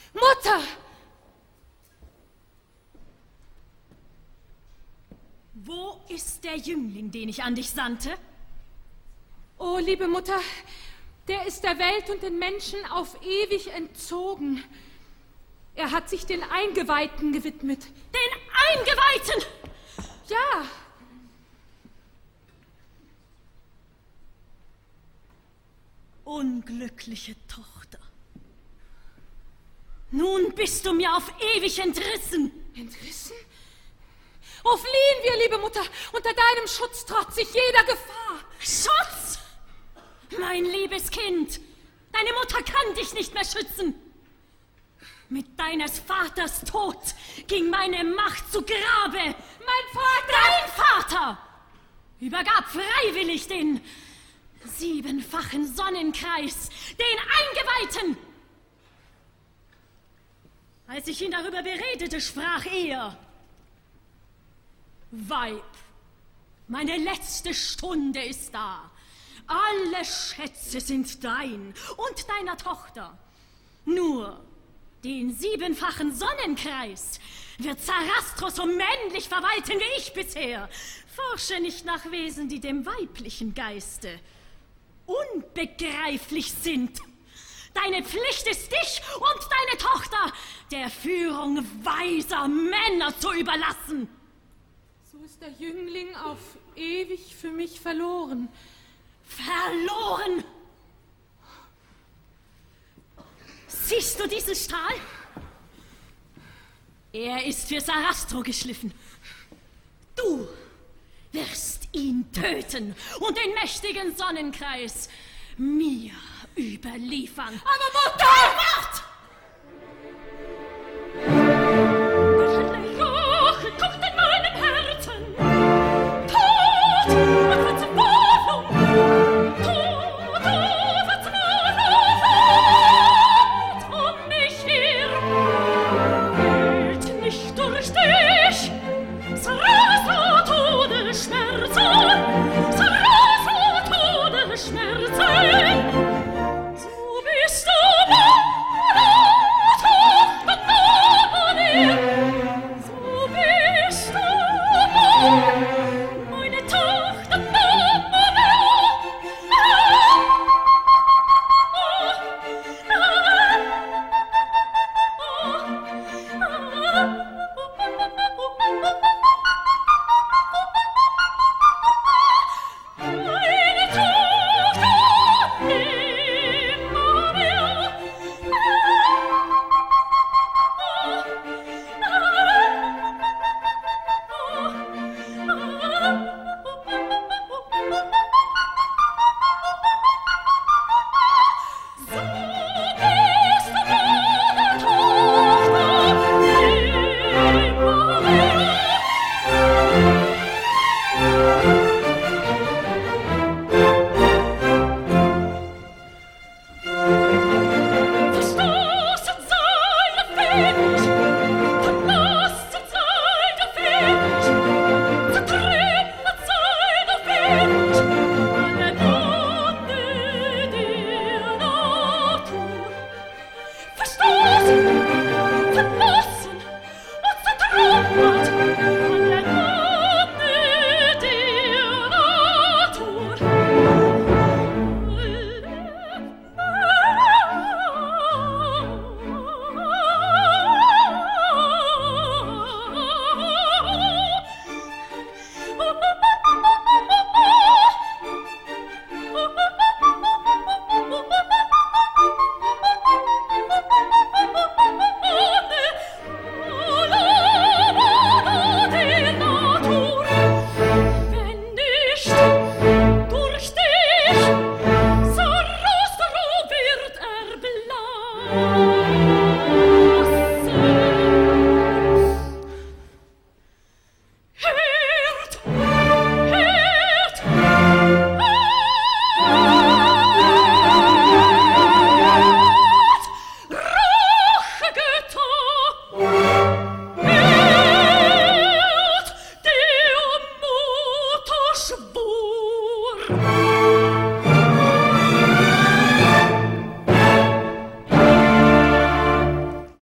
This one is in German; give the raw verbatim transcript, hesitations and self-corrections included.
Mutter! Wo ist der Jüngling, den ich an dich sandte? Oh, liebe Mutter, der ist der Welt und den Menschen auf ewig entzogen. Er hat sich den Eingeweihten gewidmet. Den Eingeweihten? Ja. Unglückliche Tochter. Nun bist du mir auf ewig entrissen. Entrissen? Oh, fliehen wir, liebe Mutter. Unter deinem Schutz trotz sich jeder Gefahr. Schutz? Mein liebes Kind, deine Mutter kann dich nicht mehr schützen. Mit deines Vaters Tod ging meine Macht zu Grabe. Mein Vater! Dein Vater übergab freiwillig den siebenfachen Sonnenkreis, den Eingeweihten. Als ich ihn darüber beredete, sprach er: Weib, meine letzte Stunde ist da. Alle Schätze sind dein und deiner Tochter. Nur den siebenfachen Sonnenkreis wird Sarastros so männlich verwalten wie ich bisher. Forsche nicht nach Wesen, die dem weiblichen Geiste unbegreiflich sind. Deine Pflicht ist, dich und deine Tochter der Führung weiser Männer zu überlassen. So ist der Jüngling auf ewig für mich verloren. Verloren? Siehst du diesen Stahl? Er ist für Sarastro geschliffen. Du wirst ihn töten und den mächtigen Sonnenkreis mir überliefern. Aber Mutter! Wart! Rache kocht in meinem Herzen. Tod und Verzweiflung. Tod und Verzweiflung. Wart um mich her. Hält nicht durch dich. Sarastro Todesschmerzen. Sarastro Todesschmerzen. So bist du meine Tochter vor mir. So bist du meine Tochter vor Meine Tochter immer mehr. So bist du meine Tochter immer mehr. Verstoßen sei der Feind, verlassen sei der Feind, zertrümmert sei der Feind, alle Gründe der Natur. Verstoßen, verlassen und zertrümmert, alle Gründe der Natur. Wenn nicht durch dich Sarastro wird er belassen. Hört, hört, hört, Rachegötter, hört, der Mutter Schwur.